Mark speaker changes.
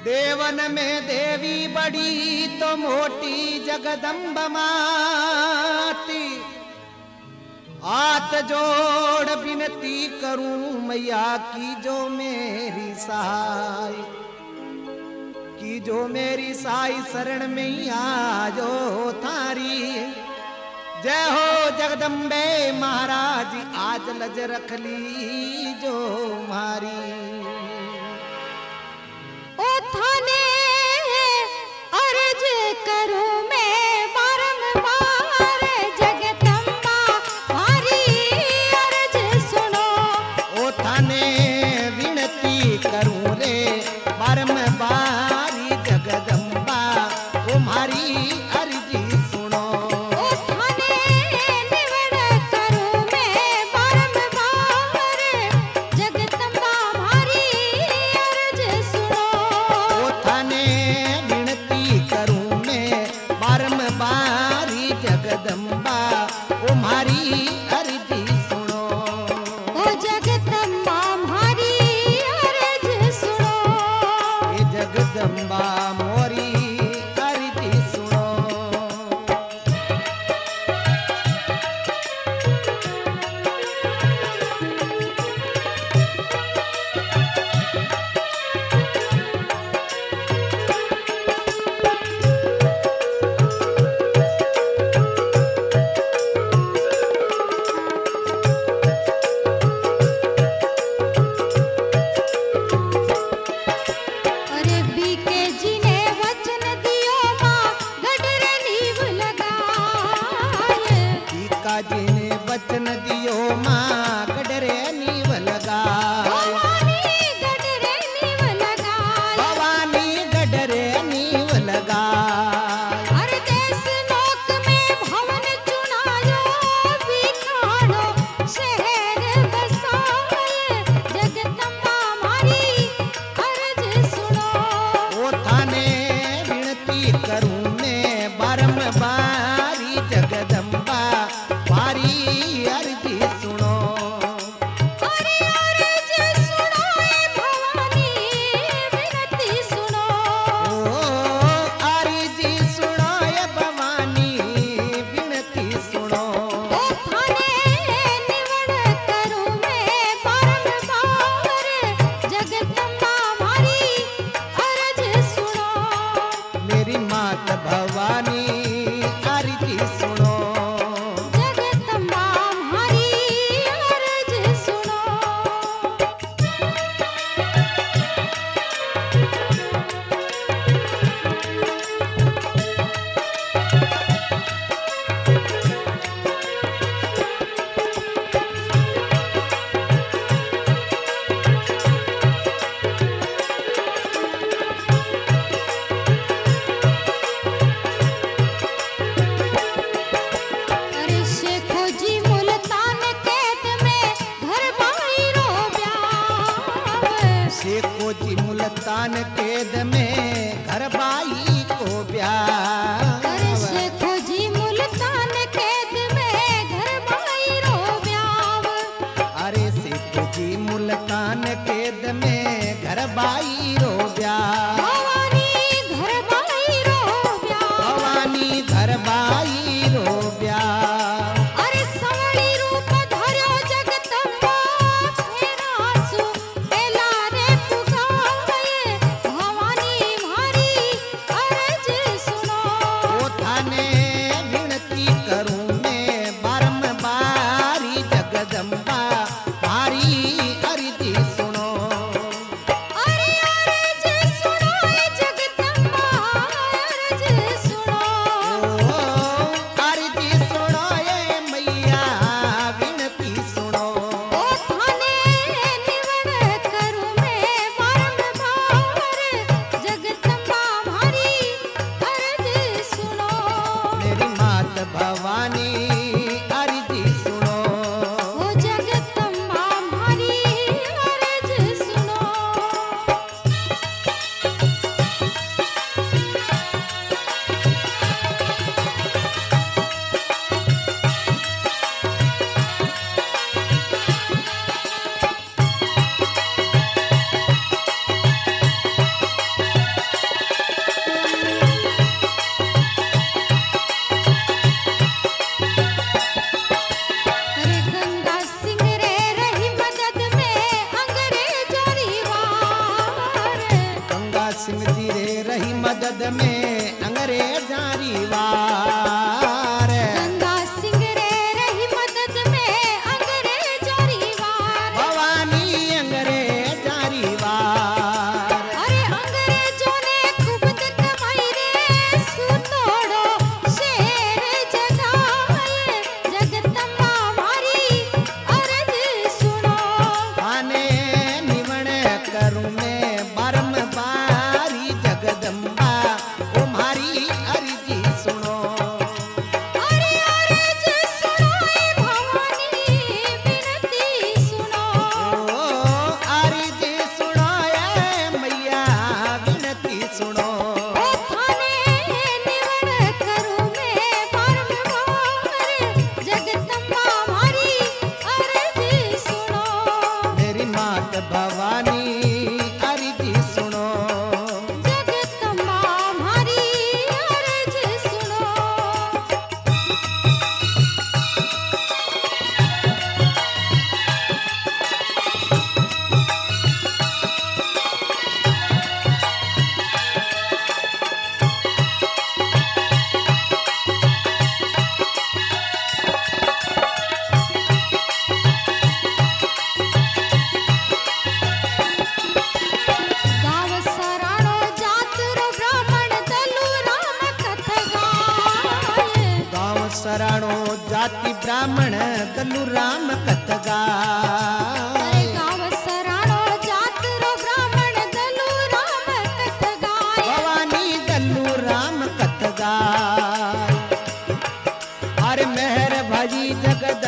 Speaker 1: देवन में देवी बड़ी तो मोटी जगदम्ब माती। हाथ जोड़ विनती करूं मैया की जो मेरी सहाय, की जो मेरी साई शरण में आजो थारी। जय हो जगदम्बे महाराज आज लज रख ली जो मारी।
Speaker 2: ओ थाने अर्ज करूं मैं बारंबार जगदम्बा हमारी अर्ज सुनो।
Speaker 1: ओ थाने विनती करूं रे बारंबार जगदम्बा तुम्हारी अर्जी सुनो।
Speaker 2: ओ थाने निवड़ करूं मैं बारंबार जगदम्बा हमारी अर्ज सुनो।
Speaker 1: ओ थाने विनती करूं मैं बारंबार जगदम्बा तुम्हारी अर्जी सुनो।
Speaker 2: ओ जगदम्बा हमारी अर्ज सुनो।
Speaker 1: हे जगदम्बा मोरी अर्जी सुनो।
Speaker 2: अरे बीके जी ने वचन दियो मां गडर नीव लगाए।
Speaker 1: टीका जी ने वचन दियो माँ गडरे नीव लगाए।
Speaker 2: भवानी गडर नीव लगाए।
Speaker 1: भवानी गडरे नीव लगाए।
Speaker 2: हर देश लोक में भवन चुनायो बिखानो शहर बसाए। जगदम्बा हमारी अर्ज सुनो।
Speaker 1: ओ थाने विनती करूं मैं बारंबारी जगदम्बा बारी अर्जी सुनो।
Speaker 2: अरे अर्ज सुनो ए भवानी विनती सुनो।
Speaker 1: ओ अर्जी सुनो ये भवानी विनती सुनो।
Speaker 2: ओ थाने निवड़ करूं मैं बारंबार जगदम्बा हमारी अर्ज सुनो।
Speaker 1: मेरी मात भवानी अर्जी सुनो।
Speaker 2: जगदम्बा हमारी अर्ज सुनो। अरे शेखो जी मुल्तान कैद में घर बाहिरो ब्याव।
Speaker 1: शेखो जी मुल्तान कैद में घर बाई को ब्याह।
Speaker 2: अरे शेखो जी मुल्तान कैद में घर बाहिरो ब्याव।
Speaker 1: अरे शेखो जी मुल्तान कैद में घर बाई रो ब्याह।
Speaker 2: भवानी घर बाहिरो ब्याव।
Speaker 1: भवानी घर बाई रो ब्याह।
Speaker 2: अरे सवड़ी रूप धर्यो जगदम्बा फेरासु एला रे पुगावे। भवानी हमारी
Speaker 1: दल्लू राम कथ
Speaker 2: अरे
Speaker 1: गाय।
Speaker 2: गाव सराणो जात रो ब्राह्मण दल्लू राम कथ गाय।
Speaker 1: भवानी दल्लू राम कथ गाय। अरे मेहर भजी जगत